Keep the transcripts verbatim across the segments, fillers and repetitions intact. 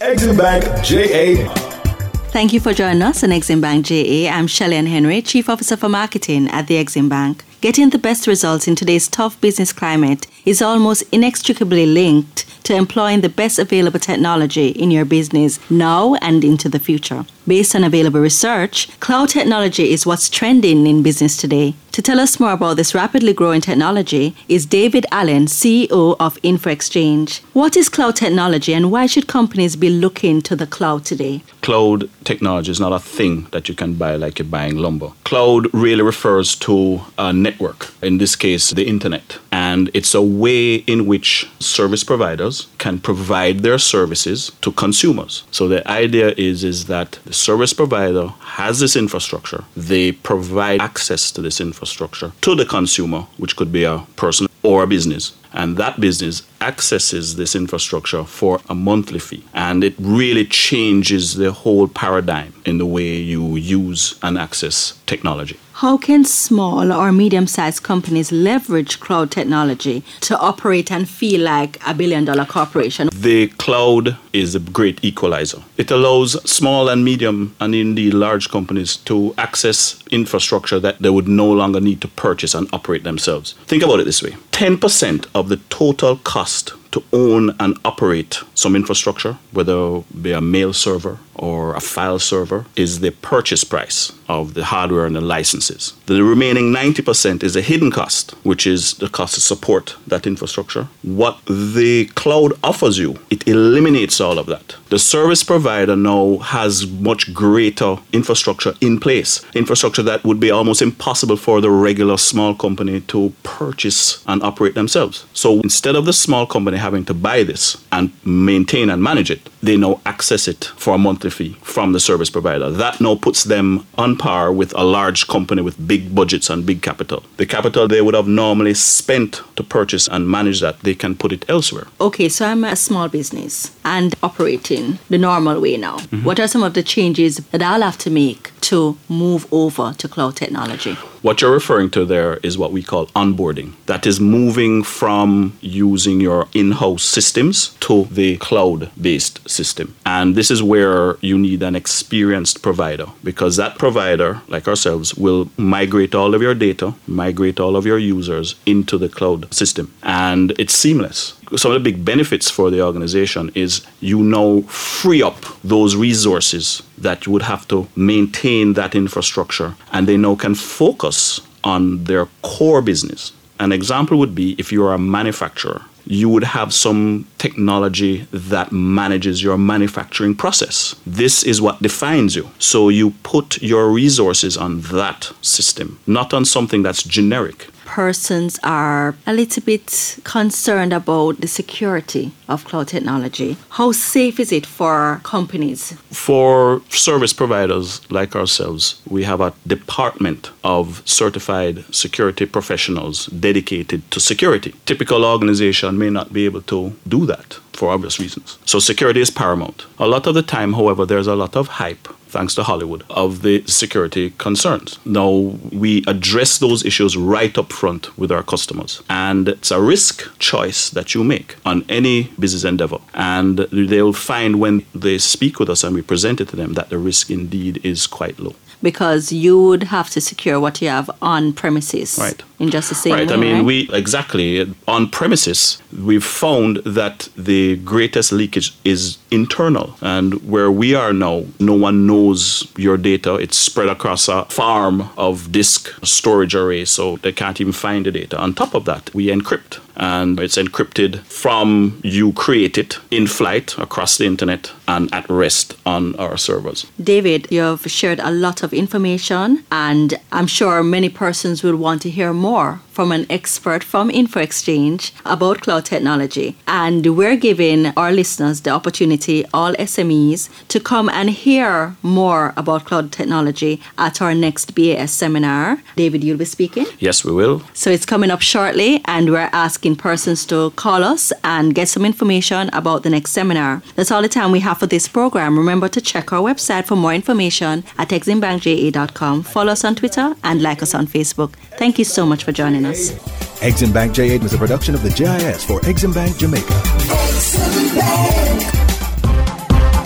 Exim Bank J A. Thank you for joining us on Exim Bank J A. I'm Shelley Henry, Chief Officer for Marketing at the Exim Bank. Getting the best results in today's tough business climate is almost inextricably linked to employing the best available technology in your business now and into the future. Based on available research, cloud technology is what's trending in business today. To tell us more about this rapidly growing technology is David Allen, C E O of InfoExchange. What is cloud technology and why should companies be looking to the cloud today? Cloud technology is not a thing that you can buy like you're buying lumber. Cloud really refers to a network, in this case, the internet. And it's a way in which service providers can provide their services to consumers. So the idea is, is that the service provider has this infrastructure. They provide access to this infrastructure to the consumer, which could be a person or a business. And that business accesses this infrastructure for a monthly fee. And it really changes the whole paradigm in the way you use and access technology. How can small or medium-sized companies leverage cloud technology to operate and feel like a billion-dollar corporation? The cloud is a great equalizer. It allows small and medium and indeed large companies to access infrastructure that they would no longer need to purchase and operate themselves. Think about it this way. ten percent of the total cost to own and operate some infrastructure, whether it be a mail server or a file server, is the purchase price of the hardware and the licenses. The remaining ninety percent is a hidden cost, which is the cost to support that infrastructure. What the cloud offers you, it eliminates all of that. The service provider now has much greater infrastructure in place, infrastructure that would be almost impossible for the regular small company to purchase and operate themselves. So instead of the small company having to buy this and maintain and manage it, they now access it for a monthly fee from the service provider. That now puts them on par with a large company with big budgets and big capital. The capital they would have normally spent to purchase and manage that, they can put it elsewhere. Okay, so I'm a small business and operating the normal way now. Mm-hmm. What are some of the changes that I'll have to make to move over to cloud technology? What you're referring to there is what we call onboarding. That is moving from using your in-house systems to the cloud-based system. And this is where you need an experienced provider, because that provider, like ourselves, will migrate all of your data, migrate all of your users into the cloud system. And it's seamless. Some of the big benefits for the organization is you now free up those resources that you would have to maintain that infrastructure, and they now can focus on their core business. An example would be if you are a manufacturer, you would have some technology that manages your manufacturing process. This is what defines you. So you put your resources on that system, not on something that's generic. Persons are a little bit concerned about the security of cloud technology. How safe is it for companies? For service providers like ourselves, we have a department of certified security professionals dedicated to security. Typical organization may not be able to do that for obvious reasons. So security is paramount. A lot of the time, however, there's a lot of hype, thanks to Hollywood, of the security concerns. Now, we address those issues right up front with our customers. And it's a risk choice that you make on any business endeavor. And they'll find when they speak with us and we present it to them that the risk indeed is quite low. Because you would have to secure what you have on premises. Right. In just the same right. way, I mean, right? we exactly on premises, we've found that the greatest leakage is internal. And where we are now, no one knows your data. It's spread across a farm of disk storage arrays, so they can't even find the data. On top of that, we encrypt. And it's encrypted from you create it in flight across the internet and at rest on our servers. David, you've shared a lot of information, and I'm sure many persons will want to hear more from an expert from InfoExchange about cloud technology. And we're giving our listeners the opportunity, all S M Es, to come and hear more about cloud technology at our next B A S seminar. David, you'll be speaking? Yes, we will. So it's coming up shortly, and we're asking persons to call us and get some information about the next seminar. That's all the time we have for this program. Remember to check our website for more information at exim bank j a dot com. Follow us on Twitter and like us on Facebook. Thank you so much for joining us. Exim Bank J A is a production of the J I S for Exim Bank Jamaica. Exim Bank.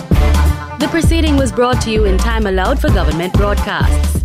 proceeding was brought to you in time allowed for government broadcasts.